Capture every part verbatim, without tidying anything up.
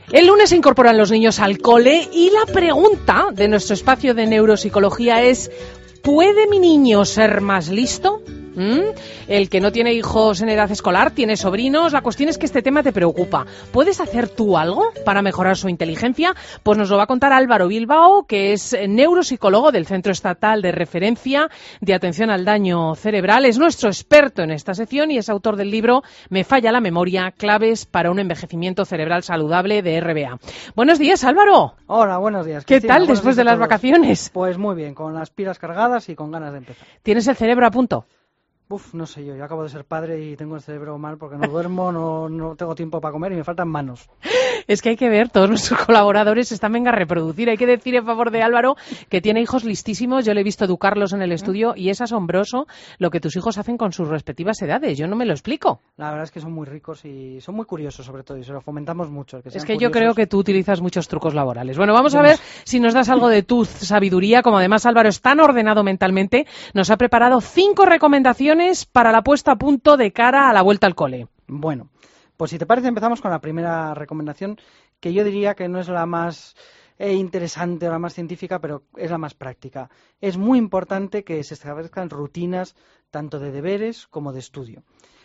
El lunes se incorporan los niños al cole y la pregunta de nuestro espacio de neuropsicología es: ¿puede mi niño ser más listo? ¿Mm? El que no tiene hijos en edad escolar, tiene sobrinos. La cuestión es que este tema te preocupa. ¿Puedes hacer tú algo para mejorar su inteligencia? Pues nos lo va a contar Álvaro Bilbao, que es neuropsicólogo del Centro Estatal de Referencia de Atención al Daño Cerebral. Es nuestro experto en esta sección y es autor del libro Me falla la memoria, claves para un envejecimiento cerebral saludable, de R B A. Buenos días, Álvaro. Hola, buenos días, ¿Qué Cristina? tal Buenos después días de a las todos. vacaciones? Pues muy bien, con las pilas cargadas y con ganas de empezar. ¿Tienes el cerebro a punto? Uf, no sé yo, yo acabo de ser padre y tengo el cerebro mal porque no duermo, no, no tengo tiempo para comer y me faltan manos. Es que hay que ver, todos nuestros colaboradores están venga a reproducir. Hay que decir en favor de Álvaro que tiene hijos listísimos. Yo le he visto educarlos en el estudio y es asombroso lo que tus hijos hacen con sus respectivas edades. Yo no me lo explico. La verdad es que son muy ricos y son muy curiosos, sobre todo, y se lo fomentamos mucho. Que Es sean que yo curiosos. creo que tú utilizas muchos trucos laborales. Bueno, vamos Yo a no ver sé. si nos das algo de tu sabiduría. Como además Álvaro es tan ordenado mentalmente, nos ha preparado cinco recomendaciones para la puesta a punto de cara a la vuelta al cole. Bueno, pues si te parece empezamos con la primera recomendación, que yo diría que no es la más eh, interesante o la más científica, pero es la más práctica. Es muy importante que se establezcan rutinas tanto de deberes como de estudio.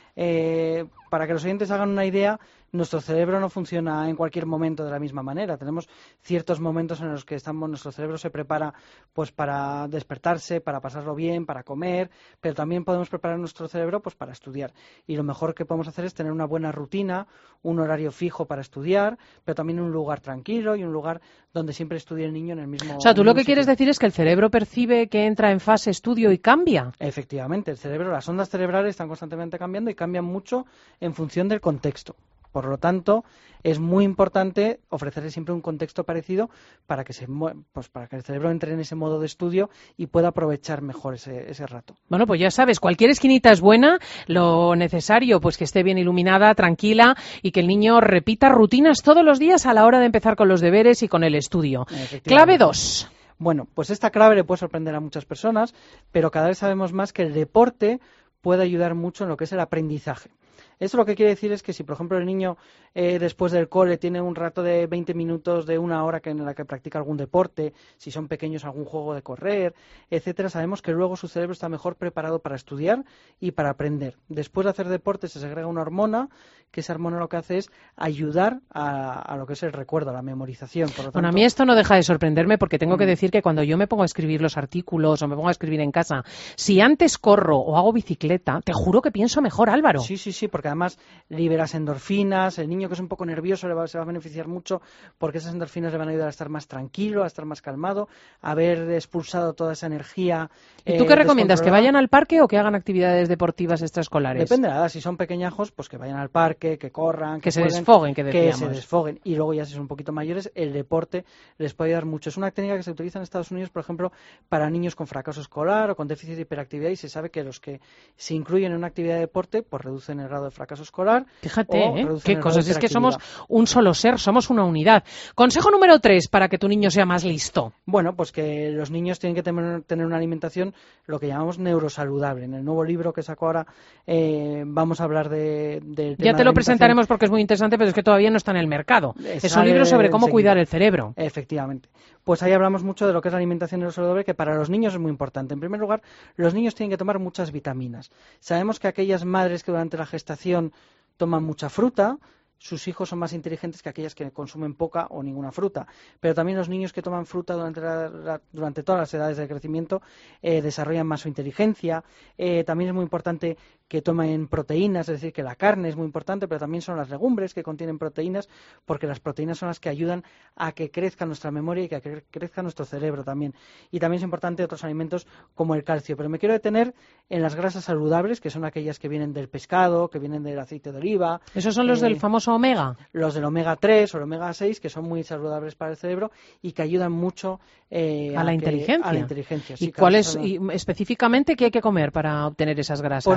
Eh, para que los oyentes hagan una idea, nuestro cerebro no funciona en cualquier momento de la misma manera. Tenemos ciertos momentos en los que estamos, nuestro cerebro se prepara pues para despertarse, para pasarlo bien, para comer, pero también podemos preparar nuestro cerebro pues para estudiar. Y lo mejor que podemos hacer es tener una buena rutina, un horario fijo para estudiar, pero también un lugar tranquilo y un lugar donde siempre estudie el niño en el mismo. O sea, tú en lo un que quieres sitio. decir es que el cerebro percibe que entra en fase estudio y cambia. Efectivamente, el cerebro, las ondas cerebrales están constantemente cambiando y cambian mucho en función del contexto. Por lo tanto, es muy importante ofrecerle siempre un contexto parecido para que se mue- pues para que el cerebro entre en ese modo de estudio y pueda aprovechar mejor ese, ese rato. Bueno, pues ya sabes, cualquier esquinita es buena, lo necesario pues que esté bien iluminada, tranquila y que el niño repita rutinas todos los días a la hora de empezar con los deberes y con el estudio. Efectivamente. Clave dos. Bueno, pues esta clave le puede sorprender a muchas personas, pero cada vez sabemos más que el deporte puede ayudar mucho en lo que es el aprendizaje. Esto lo que quiere decir es que si, por ejemplo, el niño eh, después del cole tiene un rato de veinte minutos, de una hora que en la que practica algún deporte, si son pequeños algún juego de correr, etcétera, sabemos que luego su cerebro está mejor preparado para estudiar y para aprender. Después de hacer deporte se segrega una hormona, que esa hormona lo que hace es ayudar a, a lo que es el recuerdo, a la memorización. Por lo tanto, Bueno, a mí esto no deja de sorprenderme porque tengo que Mm. decir que cuando yo me pongo a escribir los artículos o me pongo a escribir en casa, si antes corro o hago bicicleta, te juro que pienso mejor, Álvaro. Sí, sí, sí, porque además liberas endorfinas, el niño que es un poco nervioso le va, se va a beneficiar mucho porque esas endorfinas le van a ayudar a estar más tranquilo, a estar más calmado, a haber expulsado toda esa energía. ¿Y tú eh, qué recomiendas? ¿Que descontrolada. vayan al parque o que hagan actividades deportivas extraescolares? Depende de la edad, si son pequeñajos, pues que vayan al parque, que corran, que, Que se jueguen, desfoguen, que que decíamos. se desfoguen. Y luego ya si son un poquito mayores, el deporte les puede ayudar mucho. Es una técnica que se utiliza en Estados Unidos, por ejemplo, para niños con fracaso escolar o con déficit de hiperactividad, y se sabe que los que se incluyen en una actividad de deporte, pues reducen el grado de fracaso escolar. Fíjate, o ¿eh? reducen Qué el grado cosas. de Es que somos hiperactividad. un solo ser, somos una unidad. Consejo número tres para que tu niño sea más listo. Bueno, pues que los niños tienen que tener, tener una alimentación, lo que llamamos neurosaludable. En el nuevo libro que saco ahora eh, vamos a hablar de, del tema Ya de te la lo alimentación. presentaremos porque es muy interesante, pero es que todavía no está en el mercado. Eh, Es un sale libro sobre cómo enseguida. cuidar el cerebro. Efectivamente. Pues ahí hablamos mucho de lo que es la alimentación neurosaludable, que para los niños es muy importante. En primer lugar, los niños tienen que tomar muchas vitaminas. Sabemos que aquellas madres que durante la gestación toman mucha fruta, sus hijos son más inteligentes que aquellas que consumen poca o ninguna fruta. Pero también los niños que toman fruta durante, la, la, durante todas las edades de crecimiento eh, desarrollan más su inteligencia. Eh, también es muy importante que tomen proteínas, es decir, que la carne es muy importante, pero también son las legumbres que contienen proteínas, porque las proteínas son las que ayudan a que crezca nuestra memoria y que, a que crezca nuestro cerebro también. Y también es importante otros alimentos como el calcio. Pero me quiero detener en las grasas saludables, que son aquellas que vienen del pescado, que vienen del aceite de oliva. ¿Esos son los eh, del famoso omega? Los del omega tres o el omega seis, que son muy saludables para el cerebro y que ayudan mucho eh, A la que- inteligencia. a la inteligencia. Sí, ¿Y cuál claro, es eso no- y específicamente qué hay que comer para obtener esas grasas? Pues mira, por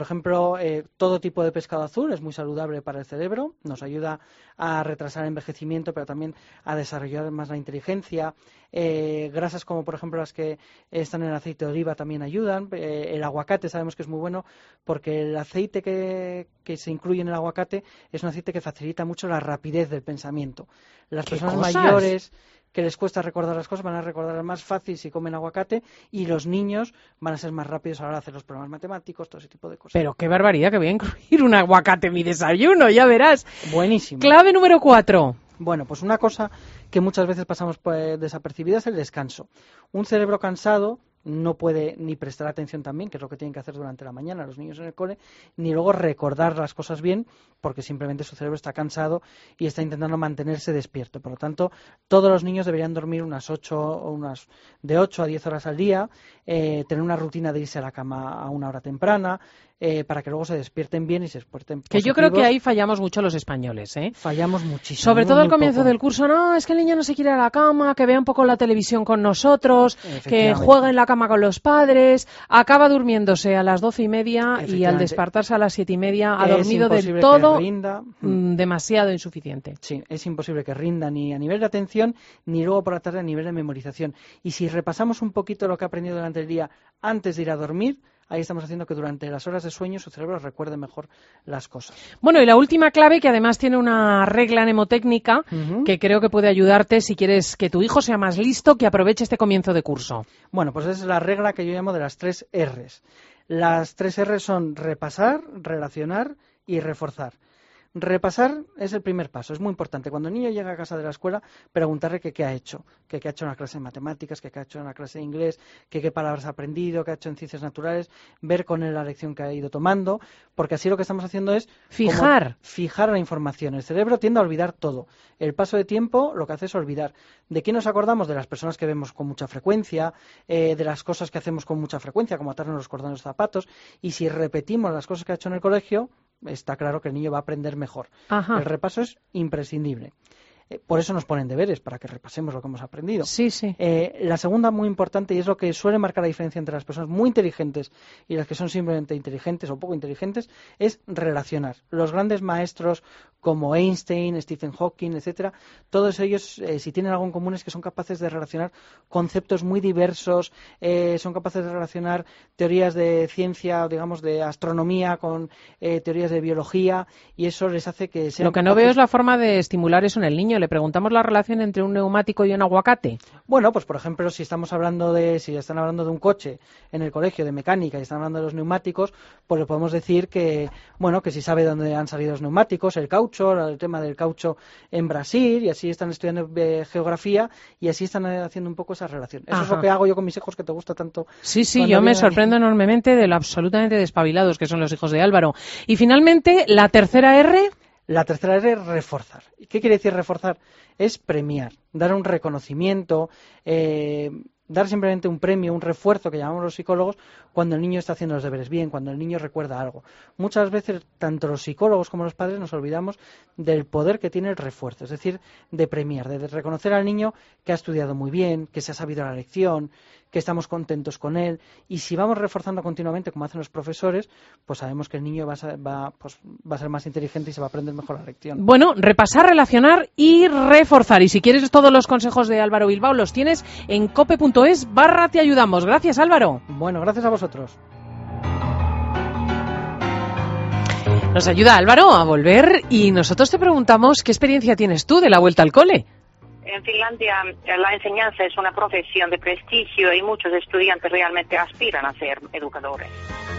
ejemplo, eh, todo tipo de pescado azul es muy saludable para el cerebro, nos ayuda a retrasar el envejecimiento, pero también a desarrollar más la inteligencia. Eh, grasas como, por ejemplo, las que están en el aceite de oliva también ayudan. Eh, el aguacate sabemos que es muy bueno porque el aceite que, que se incluye en el aguacate es un aceite que facilita mucho la rapidez del pensamiento. Las personas cosas? mayores que les cuesta recordar las cosas van a recordar más fácil si comen aguacate, y los niños van a ser más rápidos a la hora de hacer los problemas matemáticos, todo ese tipo de cosas. Pero qué barbaridad, que voy a incluir un aguacate en mi desayuno, ya verás. Buenísimo. Clave número cuatro. Bueno, pues una cosa que muchas veces pasamos pues, desapercibida es el descanso. Un cerebro cansado no puede ni prestar atención también, que es lo que tienen que hacer durante la mañana los niños en el cole, ni luego recordar las cosas bien, porque simplemente su cerebro está cansado y está intentando mantenerse despierto. Por lo tanto, todos los niños deberían dormir unas ocho o unas de ocho a diez horas al día, eh, tener una rutina de irse a la cama a una hora temprana, eh, para que luego se despierten bien y se despierten Que yo creo que ahí fallamos mucho los españoles, ¿eh? Fallamos muchísimo. Sobre todo muy, al muy comienzo poco. del curso, no, es que el niño no se quiere ir a la cama, que vea un poco la televisión con nosotros, que Efectivamente. juegue en la cama con los padres, acaba durmiéndose a las doce y media y al Efectivamente. despertarse a las siete y media ha Es dormido del imposible todo que rinda. mm, demasiado insuficiente. Sí, es imposible que rinda ni a nivel de atención ni luego por la tarde a nivel de memorización. Y si repasamos un poquito lo que ha aprendido durante el día antes de ir a dormir, ahí estamos haciendo que durante las horas de sueño su cerebro recuerde mejor las cosas. Bueno, y la última clave, que además tiene una regla mnemotécnica, Uh-huh. que creo que puede ayudarte si quieres que tu hijo sea más listo, que aproveche este comienzo de curso. Bueno, pues esa es la regla que yo llamo de las tres R's. Las tres R's son repasar, relacionar y reforzar. Repasar es el primer paso, es muy importante. Cuando el niño llega a casa de la escuela, preguntarle que qué ha hecho, que qué ha hecho en la clase de matemáticas, que qué ha hecho en la clase de inglés, que qué palabras ha aprendido, qué ha hecho en ciencias naturales, ver con él la lección que ha ido tomando, porque así lo que estamos haciendo es Fijar. como fijar la información. El cerebro tiende a olvidar todo. El paso de tiempo lo que hace es olvidar. ¿De qué nos acordamos? De las personas que vemos con mucha frecuencia, eh, de las cosas que hacemos con mucha frecuencia, como atarnos los cordones de los zapatos, y si repetimos las cosas que ha hecho en el colegio, está claro que el niño va a aprender mejor. Ajá. El repaso es imprescindible. Eh, por eso nos ponen deberes, para que repasemos lo que hemos aprendido. Sí, sí. Eh, la segunda, muy importante, y es lo que suele marcar la diferencia entre las personas muy inteligentes y las que son simplemente inteligentes o poco inteligentes, es relacionar. Los grandes maestros como Einstein, Stephen Hawking, etcétera, todos ellos, eh, si tienen algo en común, es que son capaces de relacionar conceptos muy diversos, eh, son capaces de relacionar teorías de ciencia, digamos, de astronomía con eh, teorías de biología, y eso les hace que sean Lo que no capaces... veo es la forma de estimular eso en el niño. Le preguntamos la relación entre un neumático y un aguacate. Bueno, pues por ejemplo, si estamos hablando de, si están hablando de un coche en el colegio de mecánica y están hablando de los neumáticos, pues le podemos decir que, bueno, que si sabe dónde han salido los neumáticos, el caucho, el tema del caucho en Brasil, y así están estudiando eh, geografía y así están eh, haciendo un poco esa relación. Eso Ajá. es lo que hago yo con mis hijos, que te gusta tanto. Sí, sí, cuando yo me vienen sorprendo aquí. enormemente de lo absolutamente despabilados que son los hijos de Álvaro. Y finalmente, la tercera R. La tercera R es reforzar. ¿Y qué quiere decir reforzar? Es premiar, dar un reconocimiento, eh, dar simplemente un premio, un refuerzo, que llamamos los psicólogos, cuando el niño está haciendo los deberes bien, cuando el niño recuerda algo. Muchas veces, tanto los psicólogos como los padres nos olvidamos del poder que tiene el refuerzo, es decir, de premiar, de reconocer al niño que ha estudiado muy bien, que se ha sabido la lección, que estamos contentos con él, y si vamos reforzando continuamente, como hacen los profesores, pues sabemos que el niño va a ser, va, pues, va a ser más inteligente y se va a aprender mejor la lección. Bueno, repasar, relacionar y reforzar. Y si quieres todos los consejos de Álvaro Bilbao, los tienes en cope punto es barra te ayudamos. Gracias, Álvaro. Bueno, gracias a vosotros. Nos ayuda Álvaro a volver y nosotros te preguntamos qué experiencia tienes tú de la vuelta al cole. En Finlandia la enseñanza es una profesión de prestigio y muchos estudiantes realmente aspiran a ser educadores.